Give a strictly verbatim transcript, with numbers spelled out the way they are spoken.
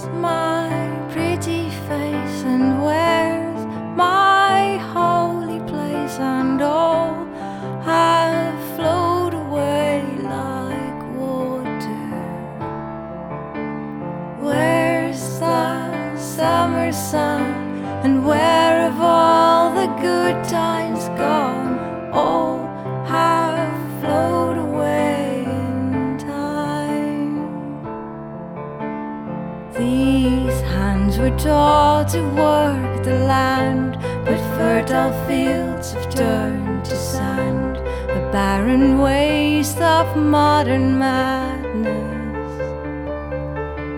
Where's my pretty face, and where's my holy place? And all have flowed away like water. Where's the summer sun, and where have all the good times gone? All have flowed away in time. These hands were taught to work the land, but fertile fields have turned to sand, a barren waste of modern man.